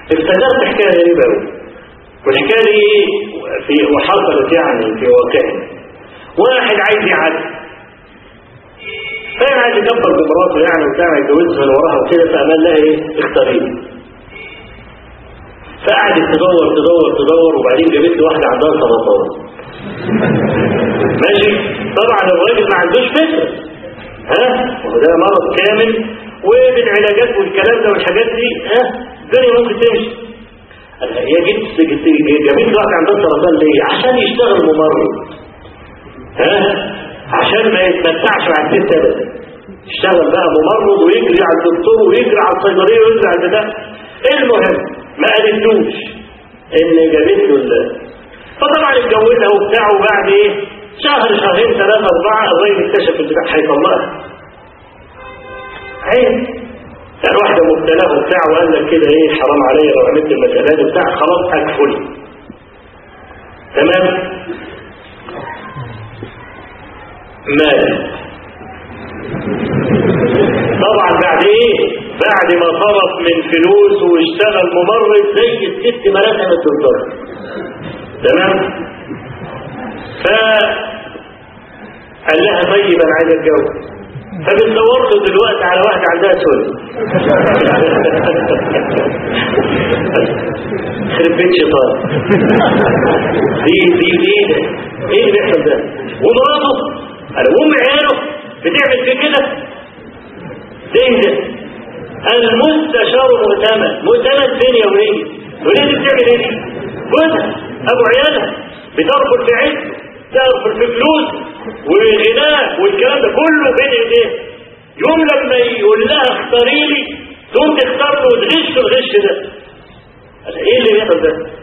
افتكرت حكايه غريبه قوي، والحكايه دي وحصلت يعني في واقعنا. واحد عايز يعدي، فاهم، عايز يكبر بمراته يعني وبتاع، يتجوزها من وراها وكده، فقال لها ايه اختاريني. فقعدت تدور وبعدين جابت له واحده عندها سرطان. ماشي، طبعا الراجل ما عندوش فكره، وده مرض كامل وبالعلاجات والكلام ده والحاجات دي الدنيا ممكن تمشي. هي جابت له واحده عندها سرطان ليه؟ عشان يشتغل ممرض، عشان ما يتمتعش مع الست ابدا، يشتغل بقى ممرض ويجري على الدكتور ويجري على الصيدليه ويجري على البتاع. المهم ما قالتلوش ان جابت له فطبعا اتجوزها وبتاع، وبعد ايه شهر شهرين 3 4 الراجل اكتشف البتاع هيطلقها. عيب يعني واحده مبتلاه وبتاع، وقال لك كده ايه حرام عليا لو عملت المساله دي بتاع، خلاص اكفل. تمام. مات طبعا بعد ايه؟ بعد ما صرف من فلوس واشتغل ممرض زي الست ما رسمت بالظبط. تمام. فقال لها طيب انا عايز اتجوز، فبتصور له دلوقتي على واحده عندها سوري. خرب بيت شيطان. دي ايه ده؟ ايه اللي بيحصل ده؟ ومراته وام عياله بتعمل في كده؟ ايه ده؟ المستشار مؤتمن فين يا وليه؟ وليه دي بتعمل ايه؟ جوزها ابو عيالها بترفض في عز، ترفض في فلوس وغناء والكلام ده كله بين ايديه. يوم لما يقول لها اختاري لي تقوم تختار له وتغش الغش ده. ايه اللي بيحصل ده؟